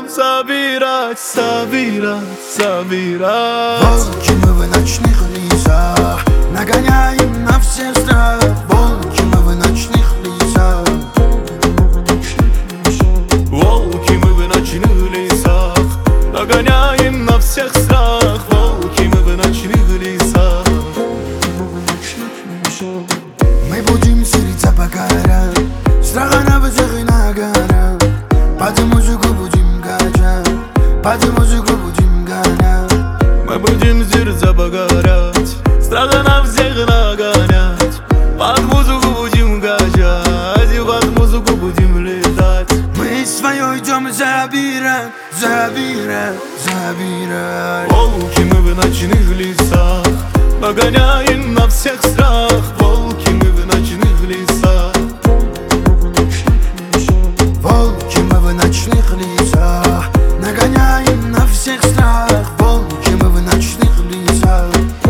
идем собирать, собирать, собирать. Волки мы в ночных лесах, нагоняем на всех страх. Волки мы в ночных лесах. Волки мы в ночных лесах, нагоняем на всех страх. Волки мы в ночных лесах. Мы будем селиться по горам, страха на всех и на горах. Под музыку будем качать, под музыку будем гонять. Мы будем селиться по горам, страха на всех нагонять. Под музыку будем качать, и под музыку будем летать. Мы свое идем забирать, забирать, забирать. Волки мы в ночных лесах, нагоняем на всех страх. Волки мы в ночных лесах. Волки мы в ночных лесах, нагоняем на всех страх. Волки мы в ночных лесах.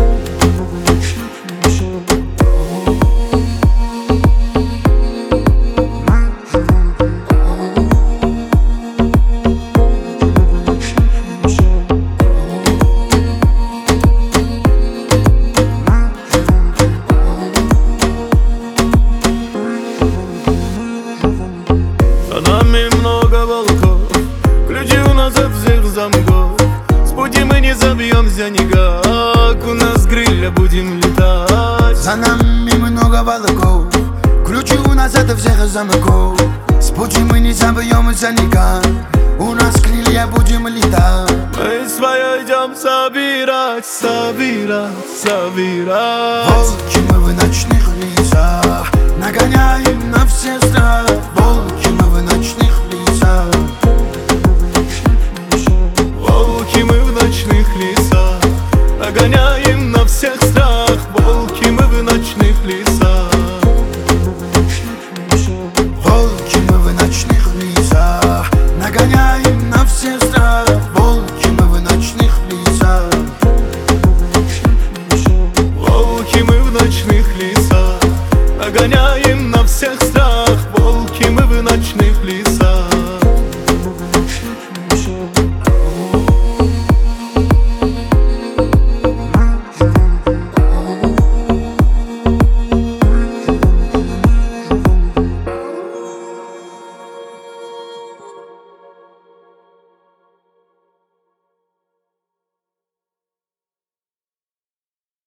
За нами много волков, ключи у нас от всех замков. С пути мы не забьемся никак, у нас крылья будем летать. За нами много волков, ключи у нас от всех замков. С пути мы не забьемся никак, у нас крылья будем летать. Мы свое идем собирать, собирать, собирать. Волки мы в ночных лесах, нагоняем на всех страх. Волки мы в ночных лесах. Волки мы в ночных лесах, нагоняем